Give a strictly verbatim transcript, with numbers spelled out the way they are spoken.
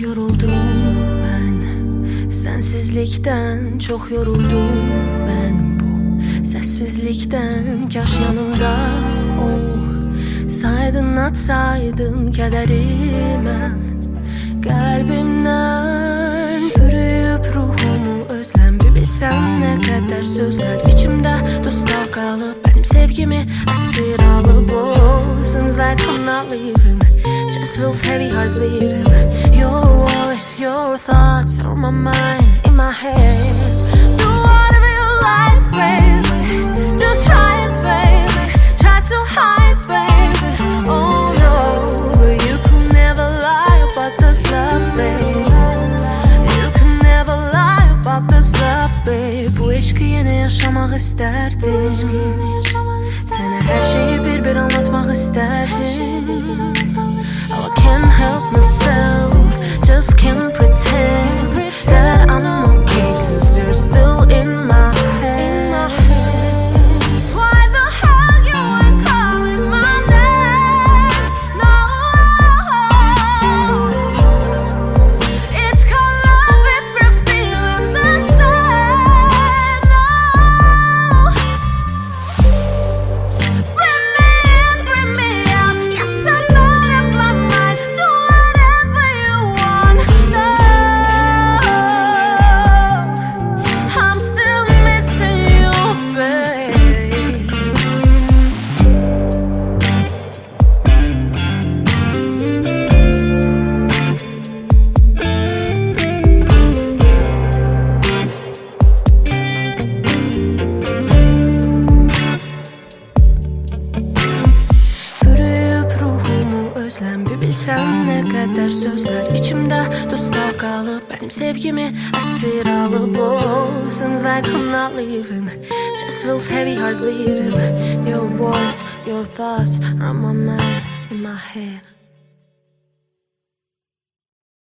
yoruldum ben, sensizlikten çok yoruldum ben. Bu sessizlikten kaş yanımda ol, saydın atsaydın kederi ben. Kalbimden bürüyüp ruhumu özlem. Bir bilsen ne kadar sözler içimde dustaq kalıp benim sevgimi esir alıp oh, seems like I'm not leaving, just feels heavy, heart's bleeding. Your voice, your thoughts on my mind, in my head. Do whatever you like, baby, just try it, baby. Try to hide, baby, oh no, but you could never lie about this love, baby. You can never lie about this love, baby. Bu eşki yine yaşamak isterdim, sana her şeyi bir bir anlatmak isterdim. Oh, I can't help myself, just can't pretend that I'm okay, cause you're still in my head. Why the hell you ain't calling my name? No, it's called love if you're feeling the same. No, bring me in, bring me out. Yes, I know that my mind. Do whatever you want. No, I'm still missing you, babe. Bürüyüp ruhumu özlem. Bir bilsen ne kadar sözler içimde dustaq kalıp benim sevgimi esir alıp oh, seems like I'm not leaving, just feels heavy, heart's bleeding. Your voice, your thoughts are on my mind, in my head.